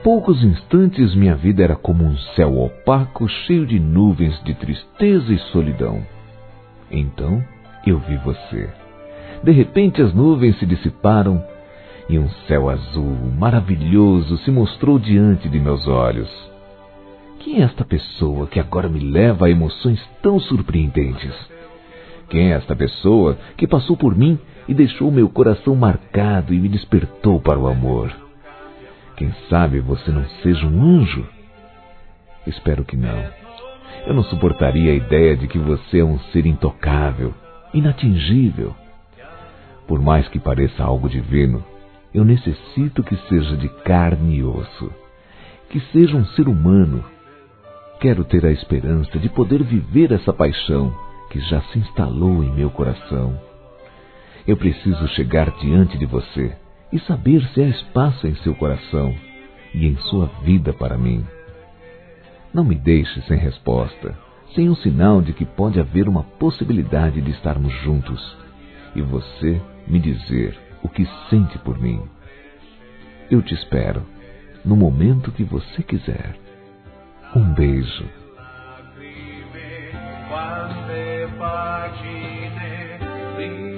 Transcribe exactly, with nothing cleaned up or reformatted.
poucos instantes minha vida era como um céu opaco, cheio de nuvens de tristeza e solidão. Então eu vi você. De repente as nuvens se dissiparam e um céu azul maravilhoso se mostrou diante de meus olhos. Quem é esta pessoa que agora me leva a emoções tão surpreendentes? Quem é esta pessoa que passou por mim e deixou meu coração marcado e me despertou para o amor? Quem sabe você não seja um anjo? Espero que não. Eu não suportaria a ideia de que você é um ser intocável, inatingível. Por mais que pareça algo divino, eu necessito que seja de carne e osso, que seja um ser humano. Quero ter a esperança de poder viver essa paixão que já se instalou em meu coração. Eu preciso chegar diante de você e saber se há espaço em seu coração e em sua vida para mim. Não me deixe sem resposta, sem um sinal de que pode haver uma possibilidade de estarmos juntos e você me dizer o que sente por mim. Eu te espero no momento que você quiser. Um beijo. Quante pagine